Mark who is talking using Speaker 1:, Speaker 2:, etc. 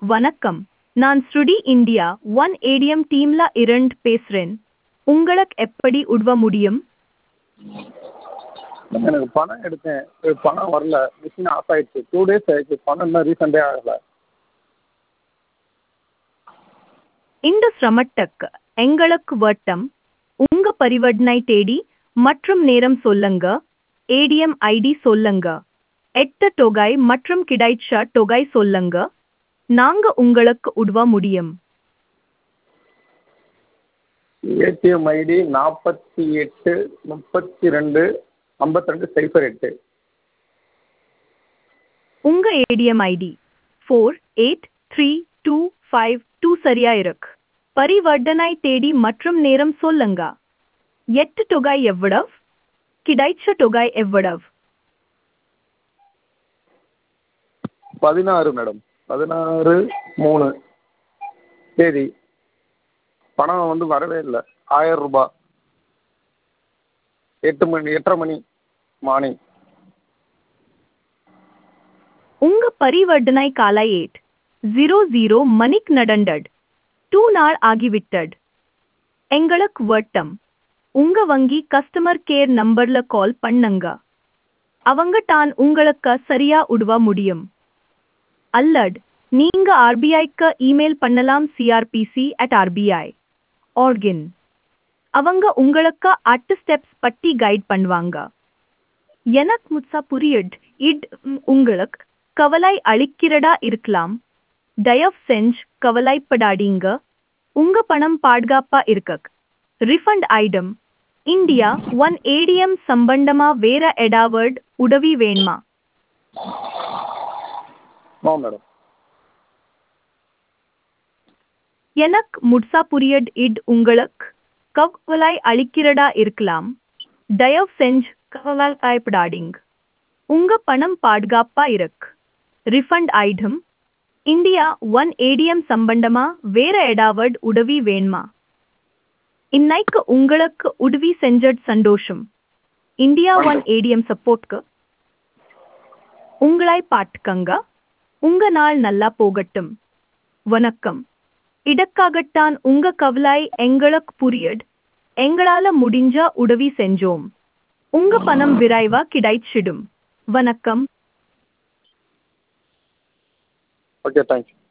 Speaker 1: வணக்கம். நான் ஸ்ருடி India one ATM டீம்ல இருந்து பேசுறேன். உங்களுக்கு எப்படி உதவ முடியும்?
Speaker 2: எனக்கு பணம் எடுத்தேன். பணம் வரல. மிஷின் ஆஃப் ஆயிடுச்சு. 2 டேஸ் ஆயிடுச்சு. பணம் இன்னும் ரீஃபண்டே ஆகல.
Speaker 1: இந்த சிரமத்துக்கு எங்களுக்கு வருத்தம். உங்க பரிவர்த்தனை தேதி மற்றும் நேரம் சொல்லுங்க. ஏடிஎம் ஐடி சொல்லுங்க. எட்ட தொகை மற்றும் கிடைச்ச தொகை சொல்லுங்க. நாங்க உங்களுக்கு உதவ முடியும்.
Speaker 2: ATM ID 48 32 52 08.
Speaker 1: உங்க ஏடிஎம் ஐடி 483252 சரியா இருக்கு. பரிவர்த்தனை தேதி மற்றும் நேரம் சொல்லுங்க. எட்டு தொகை எவ்வளவு? கிடைச்ச தொகை எவ்வளவு?
Speaker 2: 16 மேடம். 16/3 தேதி. பணம் வரவே இல்லை. 1000 ரூபாய். 8:30 மணி மார்னிங்.
Speaker 1: உங்க பரிவர்த்தனை காலை 8:00 மணிக்கு நடந்தது. 2 நாள் ஆகிவிட்டது. எங்களுக்கு வருத்தம். உங்க வங்கி கஸ்டமர் கேர் நம்பர்ல கால் பண்ணுங்க. அவங்க தான் உங்களுக்கு சரியா உதவ முடியும். அல்லது நீங்க ஆர்பிஐக்கு இமெயில் பண்ணலாம் crpc@rbi.org. அவங்க உங்களுக்கு 8 ஸ்டெப்ஸ் பத்தி கைட் பண்ணுவாங்க. எனக்கு முழுசா புரியுது. இது உங்களுக்கு கவலை அளிக்கிறதா இருக்கலாம். தயவு செஞ்சு கவலைப்படாதீங்க. உங்க பணம் பாதுகாப்பா இருக்கு. Refund item India one ATM சம்பந்தமா வேற ஏதாவது உதவி வேணுமா?
Speaker 2: மேடம்.
Speaker 1: எனக்கு முழுசா புரியுது. இது உங்களுக்கு கவலை அளிக்கிறதா இருக்கலாம். தயவு செஞ்சு கவலைப்படாதீங்க. உங்க பணம் பாதுகாப்பா இருக்கு. Refund item India one ATM சம்பந்தமா வேற ஏதாவது உதவி வேணுமா? இன்னைக்கு உங்களுக்கு உதவி செஞ்சது சந்தோஷம். இந்தியா ஒன் ஏடிஎம் சப்போர்ட்க்கு உங்களை பார்த்துக்கங்க. உங்க நாள் நல்லா போகட்டும். வணக்கம். இதற்காகத்தான் உங்க கவலை எங்களுக்கு புரியுது. எங்களால முடிஞ்ச உதவி செஞ்சோம். உங்க பணம் விரைவா கிடைச்சிடும். வணக்கம்.
Speaker 2: Okay, thank you.